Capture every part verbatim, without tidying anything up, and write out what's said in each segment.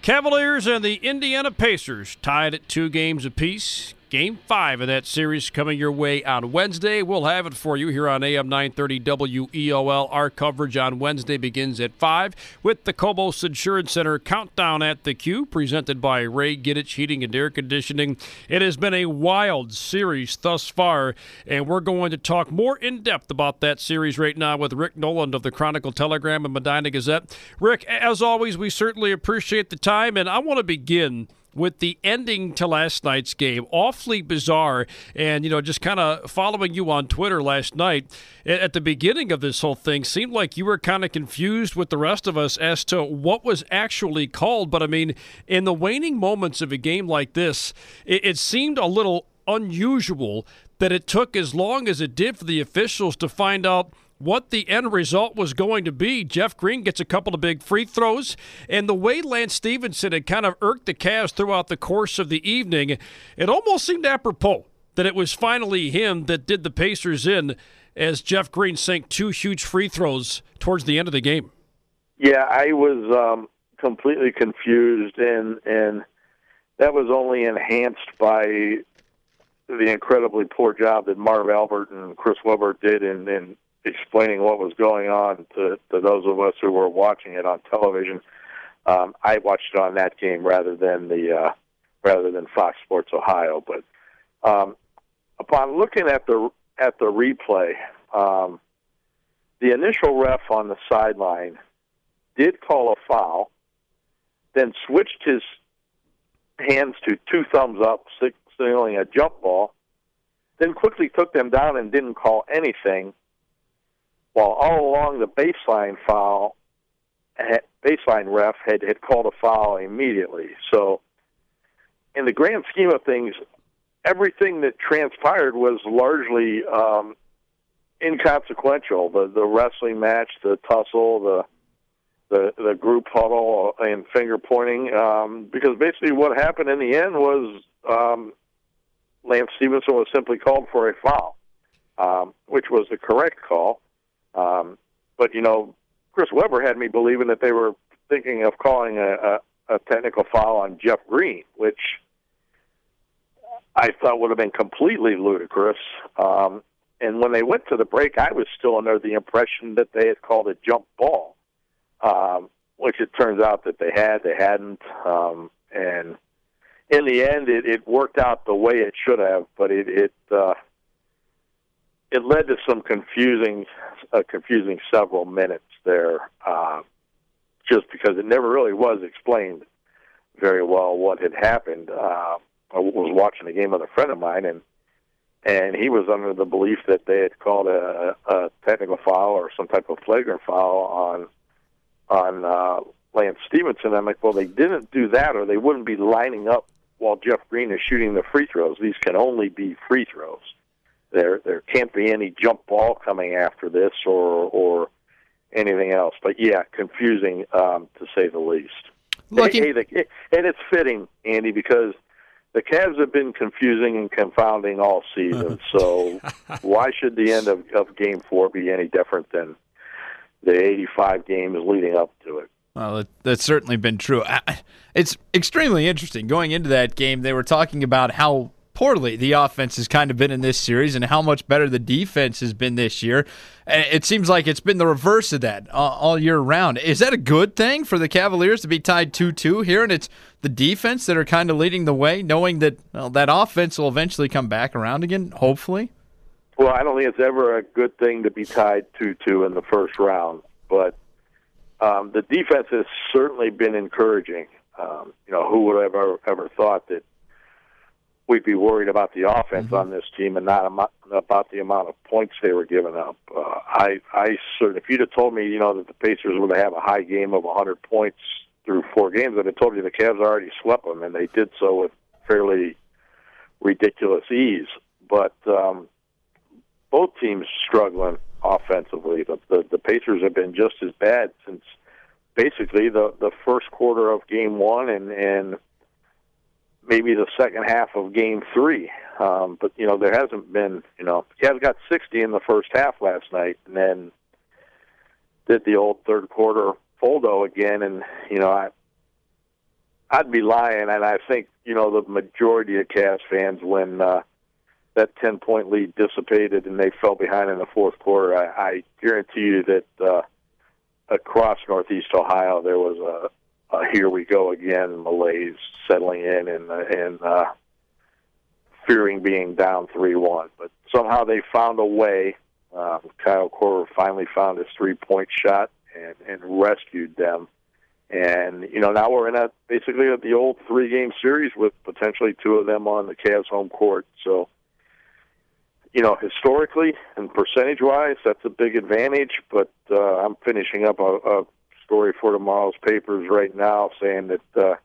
Cavaliers and the Indiana Pacers tied at two games apiece. Game five of that series coming your way on Wednesday. We'll have it for you here on A M nine thirty W E O L. Our coverage on Wednesday begins at five with the Cobos Insurance Center Countdown at the Q, presented by Ray Giddich Heating and Air Conditioning. It has been a wild series thus far, and we're going to talk more in depth about that series right now with Rick Noland of the Chronicle Telegram and Medina Gazette. Rick, as always, we certainly appreciate the time, and I want to begin with the ending to last night's game. Awfully bizarre. And, you know, just kind of following you on Twitter last night, at the beginning of this whole thing, seemed like you were kind of confused with the rest of us as to what was actually called. But, I mean, in the waning moments of a game like this, it, it seemed a little unusual that it took as long as it did for the officials to find out what the end result was going to be. Jeff Green gets a couple of big free throws, and the way Lance Stephenson had kind of irked the Cavs throughout the course of the evening, it almost seemed apropos that it was finally him that did the Pacers in as Jeff Green sank two huge free throws towards the end of the game. Yeah, I was um, completely confused, and, and that was only enhanced by the incredibly poor job that Marv Albert and Chris Webber did in, in explaining what was going on to, to those of us who were watching it on television. Um, I watched it on that game rather than the uh, rather than Fox Sports Ohio. But um, upon looking at the at the replay, um, the initial ref on the sideline did call a foul, then switched his hands to two thumbs up, signaling a jump ball, then quickly took them down and didn't call anything. While all along the baseline foul, baseline ref had, had called a foul immediately. So, in the grand scheme of things, everything that transpired was largely um, inconsequential. The the wrestling match, the tussle, the the the group huddle, and finger pointing. Um, because basically, what happened in the end was um, Lance Stephenson was simply called for a foul, um, which was the correct call. Um, but, you know, Chris Webber had me believing that they were thinking of calling a, a, a technical foul on Jeff Green, which I thought would have been completely ludicrous. Um, and when they went to the break, I was still under the impression that they had called a jump ball, um, which it turns out that they had. They hadn't. Um, and in the end, it, it worked out the way it should have, but it... it uh, It led to some confusing, uh, confusing several minutes there, uh, just because it never really was explained very well what had happened. Uh, I was watching a game with a friend of mine, and and he was under the belief that they had called a, a technical foul or some type of flagrant foul on on uh, Lance Stephenson. I'm like, well, they didn't do that, or they wouldn't be lining up while Jeff Green is shooting the free throws. These can only be free throws. There, there can't be any jump ball coming after this, or or anything else. But yeah, confusing um, to say the least. Lucky. Hey, the, and it's fitting, Andy, because the Cavs have been confusing and confounding all season. So why should the end of, of Game Four be any different than the eighty-five games leading up to it? Well, it, that's certainly been true. It's extremely interesting. Going into that game, they were talking about how poorly the offense has kind of been in this series and how much better the defense has been this year. It seems like it's been the reverse of that all year round. Is that a good thing for the Cavaliers to be tied two two here, and it's the defense that are kind of leading the way, knowing that, well, that offense will eventually come back around again, hopefully? Well, I don't think it's ever a good thing to be tied two two in the first round, but um, the defense has certainly been encouraging. Um, you know, who would have ever, ever thought that we'd be worried about the offense mm-hmm. on this team and not am- about the amount of points they were giving up. Uh, I, I certainly, if you'd have told me, you know, that the Pacers would have a high game of one hundred points through four games, I'd have told you the Cavs already swept them, and they did so with fairly ridiculous ease. But um, both teams struggling offensively. The, the the Pacers have been just as bad since basically the, the first quarter of Game One and and. maybe the second half of Game Three, um, but you know there hasn't been. You know, Cavs got sixty in the first half last night, and then did the old third quarter foldo again. And you know, I I'd be lying, and I think, you know, the majority of Cavs fans, when uh, that ten-point lead dissipated and they fell behind in the fourth quarter, I, I guarantee you that uh, across Northeast Ohio there was a, a here we go again malaise settling in and, and uh, fearing being down three one. But somehow they found a way. Um, Kyle Korver finally found his three-point shot and, and rescued them. And, you know, now we're in a basically the old three-game series with potentially two of them on the Cavs' home court. So, you know, historically and percentage-wise, that's a big advantage. But uh, I'm finishing up a, a story for tomorrow's papers right now saying that, uh,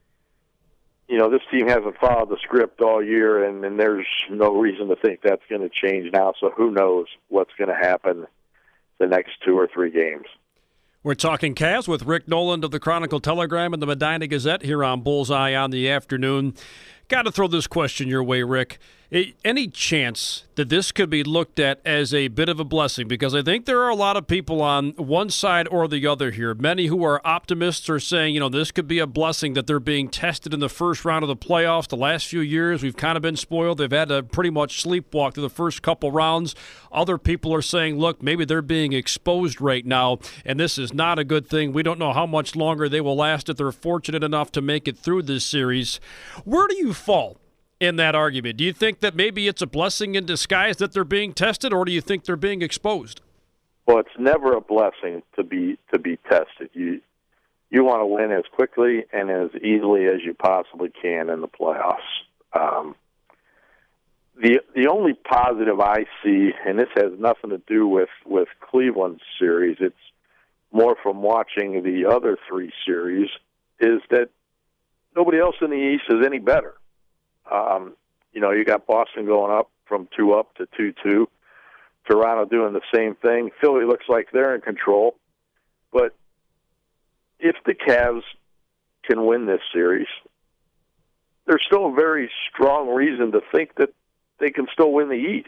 you know, this team hasn't followed the script all year, and, and there's no reason to think that's going to change now. So who knows what's going to happen the next two or three games. We're talking Cavs with Rick Noland of the Chronicle Telegram and the Medina Gazette here on Bullseye on the Afternoon. Got to throw this question your way, Rick. Any chance that this could be looked at as a bit of a blessing? Because I think there are a lot of people on one side or the other here. Many who are optimists are saying, you know, this could be a blessing that they're being tested in the first round of the playoffs. The last few years, we've kind of been spoiled. They've had to pretty much sleepwalk through the first couple rounds. Other people are saying, look, maybe they're being exposed right now, and this is not a good thing. We don't know how much longer they will last if they're fortunate enough to make it through this series. Where do you fall in that argument? Do you think that maybe it's a blessing in disguise that they're being tested, or do you think they're being exposed? Well, it's never a blessing to be to be tested. You you want to win as quickly and as easily as you possibly can in the playoffs. Um, the the only positive I see, and this has nothing to do with, with Cleveland's series, it's more from watching the other three series, is that nobody else in the East is any better. Um, you know, you got Boston going up from two up to two two. Toronto doing the same thing. Philly looks like they're in control. But if the Cavs can win this series, there's still a very strong reason to think that they can still win the East.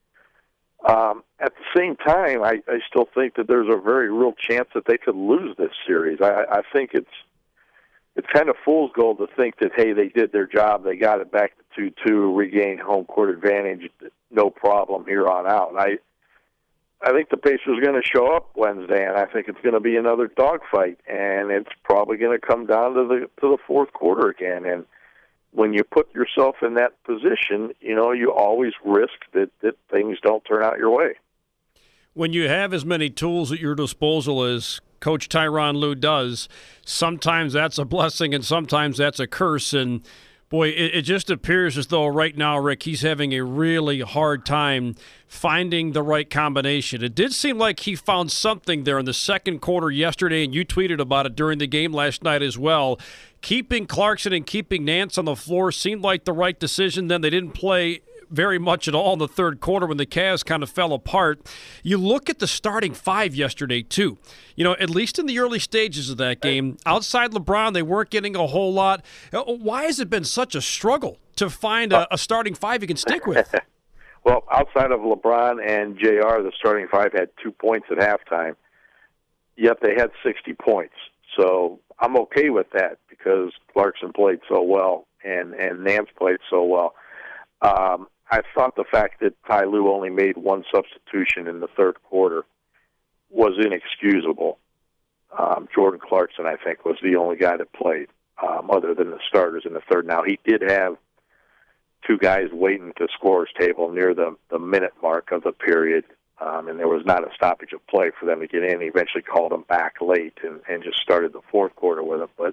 Um, at the same time, I, I still think that there's a very real chance that they could lose this series. I, I think it's It's kind of fool's gold to think that, hey, they did their job, they got it back to two two, regained home court advantage, no problem here on out. I I think the Pacers are going to show up Wednesday, and I think it's going to be another dogfight, and it's probably going to come down to the to the fourth quarter again. And when you put yourself in that position, you know, you always risk that, that things don't turn out your way. When you have as many tools at your disposal as Coach Tyronn Lue does, sometimes that's a blessing and sometimes that's a curse. And, boy, it, it just appears as though right now, Rick, he's having a really hard time finding the right combination. It did seem like he found something there in the second quarter yesterday, and you tweeted about it during the game last night as well. Keeping Clarkson and keeping Nance on the floor seemed like the right decision. Then they didn't play very much at all in the third quarter when the Cavs kind of fell apart. You look at the starting five yesterday, too. You know, at least in the early stages of that game, outside LeBron, they weren't getting a whole lot. Why has it been such a struggle to find a, a starting five you can stick with? Well, outside of LeBron and J R, the starting five had two points at halftime, yet they had sixty points. So I'm okay with that because Clarkson played so well and, and Nance played so well. Um, I thought the fact that Ty Lue only made one substitution in the third quarter was inexcusable. Um, Jordan Clarkson, I think, was the only guy that played, um, other than the starters in the third. Now, he did have two guys waiting to scorer's table near the, the minute mark of the period, um, and there was not a stoppage of play for them to get in. He eventually called them back late and, and just started the fourth quarter with them. But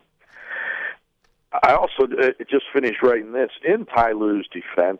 I also uh, just finished writing this. In Ty Lue's defense,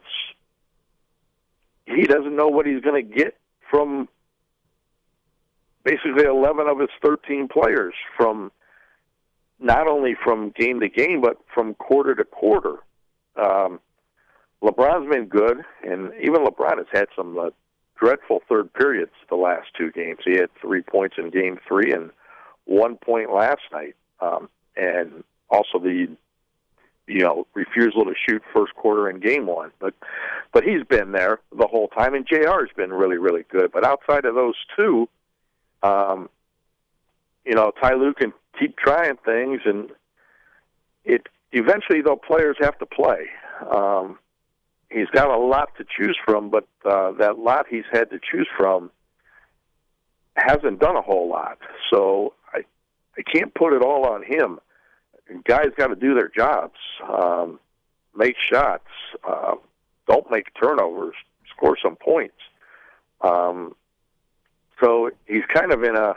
he doesn't know what he's going to get from basically eleven of his thirteen players, from not only from game to game, but from quarter to quarter. Um, LeBron's been good, and even LeBron has had some uh, dreadful third periods the last two games. He had three points in game three and one point last night. Um, and also the, you know, refusal to shoot first quarter in game one. But but he's been there the whole time, and J R has been really, really good. But outside of those two, um, you know, Ty Lue can keep trying things, and it eventually, though, players have to play. Um, he's got a lot to choose from, but uh, that lot he's had to choose from hasn't done a whole lot. So I, I can't put it all on him. Guys got to do their jobs, um, make shots, uh, don't make turnovers, score some points. Um, so he's kind of in a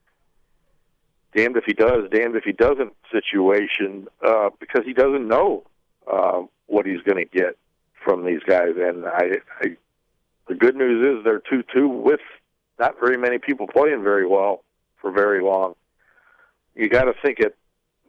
damned if he does, damned if he doesn't situation uh, because he doesn't know uh, what he's going to get from these guys. And I, I, the good news is they're two two with not very many people playing very well for very long. You got to think it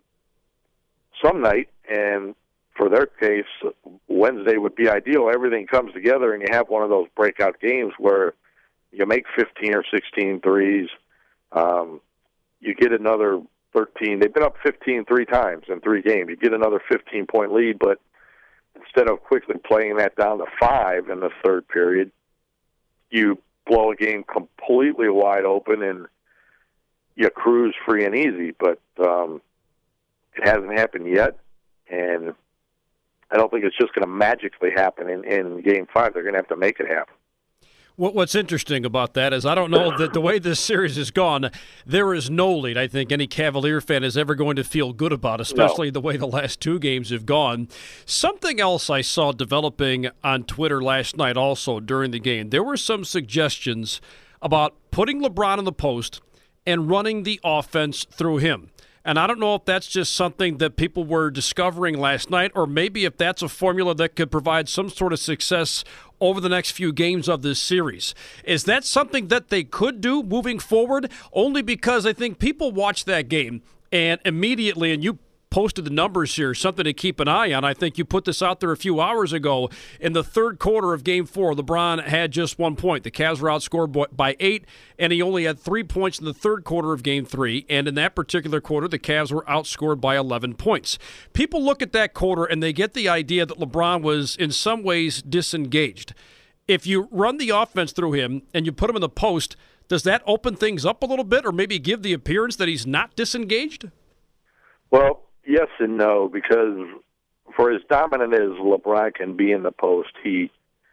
some night, and for their case, Wednesday would be ideal. Everything comes together, and you have one of those breakout games where you make fifteen or sixteen threes. Um, you get another thirteen. They've been up fifteen three times in three games. You get another fifteen-point lead, but instead of quickly playing that down to five in the third period, you blow a game completely wide open, and you cruise free and easy. But um, it hasn't happened yet, and I don't think it's just going to magically happen in, in Game five. They're going to have to make it happen. What's interesting about that is I don't know that the way this series has gone, there is no lead I think any Cavalier fan is ever going to feel good about, especially no. the way the last two games have gone. Something else I saw developing on Twitter last night also during the game, there were some suggestions about putting LeBron in the post and running the offense through him. And I don't know if that's just something that people were discovering last night, or maybe if that's a formula that could provide some sort of success over the next few games of this series. Is that something that they could do moving forward? Only because I think people watch that game and immediately, and you posted the numbers here, something to keep an eye on. I think you put this out there a few hours ago. In the third quarter of Game four, LeBron had just one point. The Cavs were outscored by eight, and he only had three points in the third quarter of Game three. And in that particular quarter, the Cavs were outscored by eleven points. People look at that quarter, and they get the idea that LeBron was in some ways disengaged. If you run the offense through him and you put him in the post, does that open things up a little bit or maybe give the appearance that he's not disengaged? Well, yes and no, because for as dominant as LeBron can be in the post, he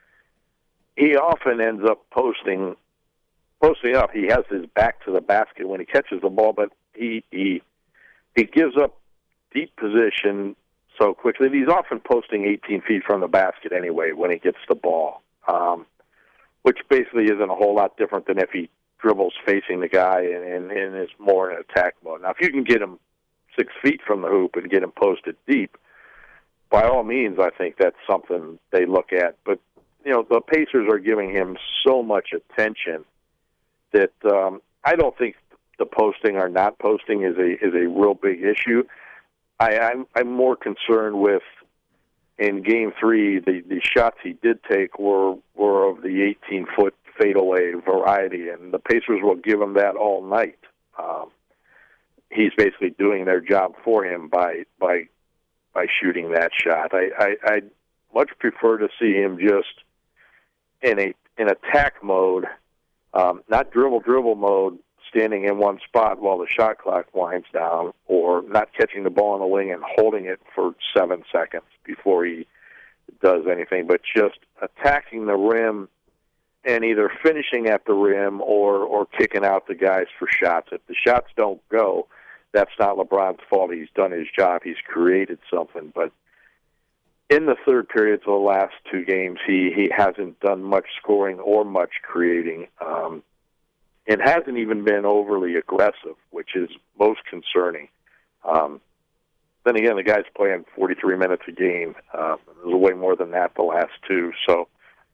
he often ends up posting posting up. He has his back to the basket when he catches the ball, but he he he gives up deep position so quickly. He's often posting eighteen feet from the basket anyway when he gets the ball, um, which basically isn't a whole lot different than if he dribbles facing the guy and, and, and is more in attack mode. Now, if you can get him six feet from the hoop and get him posted deep, by all means, I think that's something they look at. But, you know, the Pacers are giving him so much attention that um, I don't think the posting or not posting is a is a real big issue. I, I'm, I'm more concerned with, in Game three, the, the shots he did take were, were of the eighteen-foot fadeaway variety, and the Pacers will give him that all night. Um, he's basically doing their job for him by by by shooting that shot. I, I I'd much prefer to see him just in a in attack mode, um, not dribble dribble mode, standing in one spot while the shot clock winds down, or not catching the ball in the wing and holding it for seven seconds before he does anything, but just attacking the rim and either finishing at the rim or or kicking out the guys for shots. If the shots don't go, that's not LeBron's fault. He's done his job. He's created something. But in the third period of the last two games, he, he hasn't done much scoring or much creating. Um, and hasn't even been overly aggressive, which is most concerning. Um, then again, the guy's playing forty-three minutes a game. Um, there's way more than that the last two. So,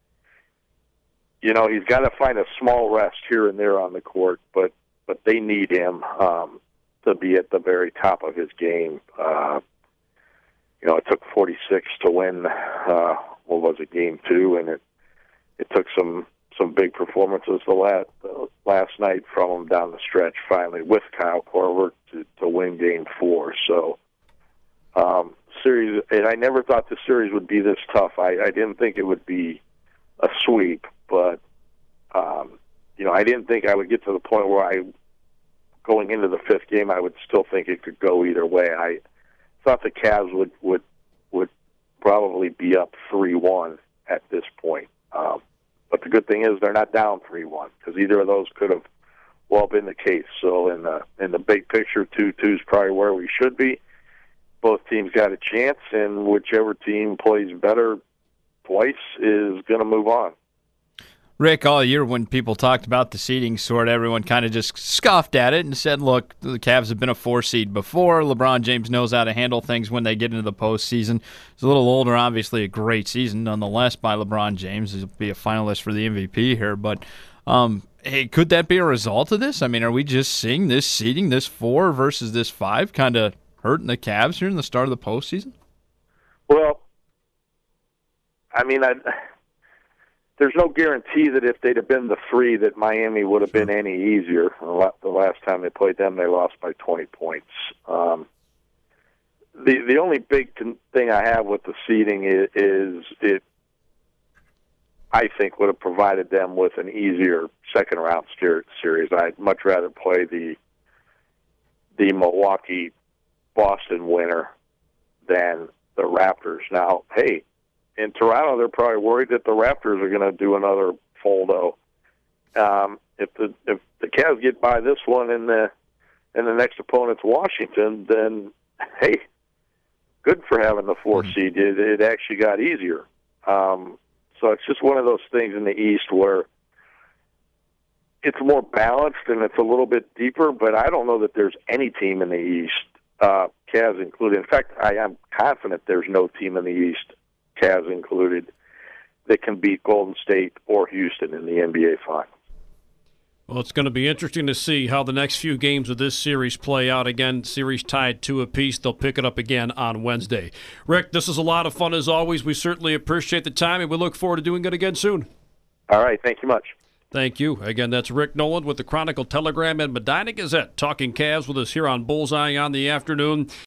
you know, he's got to find a small rest here and there on the court, but, but they need him um, to be at the very top of his game. Uh, you know, it took forty-six to win, uh, what was it, game two, and it it took some, some big performances the last, uh, last night from him down the stretch, finally, with Kyle Korver to, to win game four. So, um, series, and I never thought the series would be this tough. I, I didn't think it would be a sweep, but, um, you know, I didn't think I would get to the point where I, going into the fifth game, I would still think it could go either way. I thought the Cavs would would would probably be up three one at this point. Um, but the good thing is they're not down three one because either of those could have well been the case. So in the in the big picture, two two is probably where we should be. Both teams got a chance, and whichever team plays better twice is going to move on. Rick, all year when people talked about the seeding sort, everyone kind of just scoffed at it and said, look, the Cavs have been a four seed before. LeBron James knows how to handle things when they get into the postseason. He's a little older, obviously a great season nonetheless by LeBron James. He'll be a finalist for the M V P here. But um, hey, could that be a result of this? I mean, are we just seeing this seeding, this four versus this five, kind of hurting the Cavs here in the start of the postseason? Well, I mean, I... there's no guarantee that if they'd have been the three that Miami would have been any easier. The last time they played them, they lost by twenty points. Um, the the only big thing I have with the seeding is, is it, I think, would have provided them with an easier second round series. I'd much rather play the the Milwaukee Boston winner than the Raptors. Now, hey, in Toronto, they're probably worried that the Raptors are going to do another foldo. Um, if the if the Cavs get by this one and the and the next opponent's Washington, then hey, good for having the four Mm-hmm. seed. It, it actually got easier. Um, so it's just one of those things in the East where it's more balanced and it's a little bit deeper. But I don't know that there's any team in the East, uh, Cavs included. In fact, I am confident there's no team in the East, Cavs included, that can beat Golden State or Houston in the N B A Finals. Well, it's going to be interesting to see how the next few games of this series play out. Again, series tied two apiece. They'll pick it up again on Wednesday. Rick, this is a lot of fun as always. We certainly appreciate the time, and we look forward to doing it again soon. All right. Thank you much. Thank you. Again, that's Rick Nolan with the Chronicle Telegram and Medina Gazette talking Cavs with us here on Bullseye on the Afternoon.